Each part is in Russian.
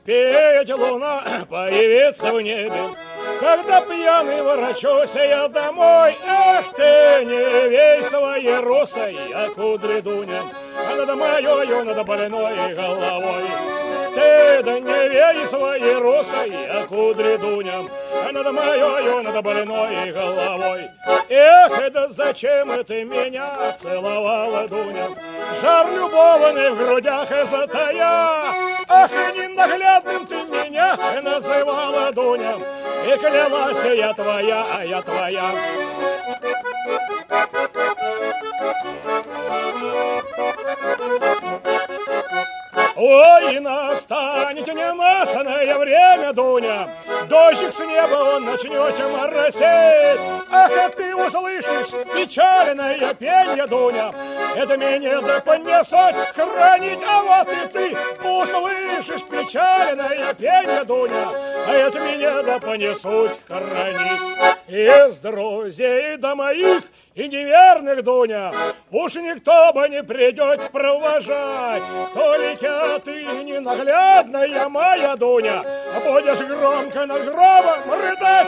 успеет луна появиться в небе. Когда пьяный ворочусь я домой, ах ты, не вей своей русой, а кудри Дуня, а над моёю, над больной головой. Ты да не вей своей русой, а кудри Дуня, а над моёю, над больной головой. Эх, да зачем ты меня целовала, Дуня? Жар любовный в грудях затая. Ах, ненаглядным ты меня называла, Дуня, и клялась я твоя, а я твоя. Ой, настанет ненастное время, Дуня, дождик с неба он начнет моросить. Ах, а ты услышишь печальное пенье, Дуня, это меня да понесет хранить. А вот и ты услышишь печальное пенье, Дуня, а это меня да понесут хранить. Из друзей до моих и неверных, Дуня, уж никто бы не придет провожать. Только ты ненаглядная моя, Дуня, будешь громко над гробом рыдать.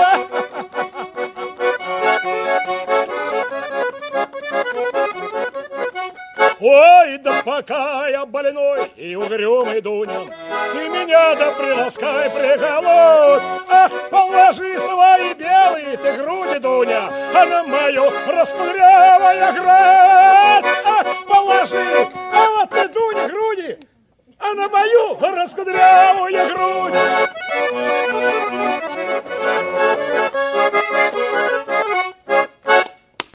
Ой, да пока я больной и угрюмый, Дуня, ты меня да приласкай, приголубь. Ах, положи свои белые ты груди, Дуня, а на мою раскудрявая грудь. Ах, положи, а вот ты, Дуня, груди, а на мою раскудрявую грудь.